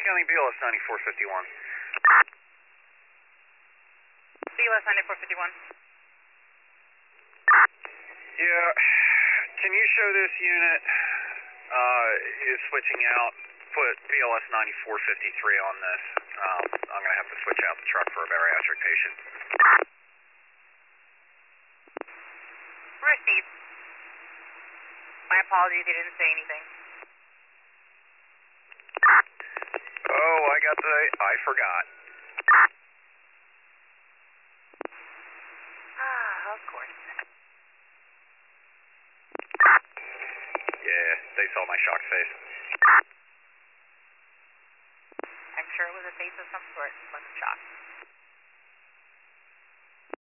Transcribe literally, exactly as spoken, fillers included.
County, B L S ninety-four fifty-one. B L S ninety-four fifty-one. Yeah, can you show this unit uh, is switching out, put B L S ninety-four fifty-three on this. Um, I'm going to have to switch out the truck for a bariatric patient. Received. My apologies, he didn't say anything. Oh, I got the, I forgot. Ah, of course. Yeah, they saw my shocked face. I'm sure it was a face of some sort. Wasn't shocked.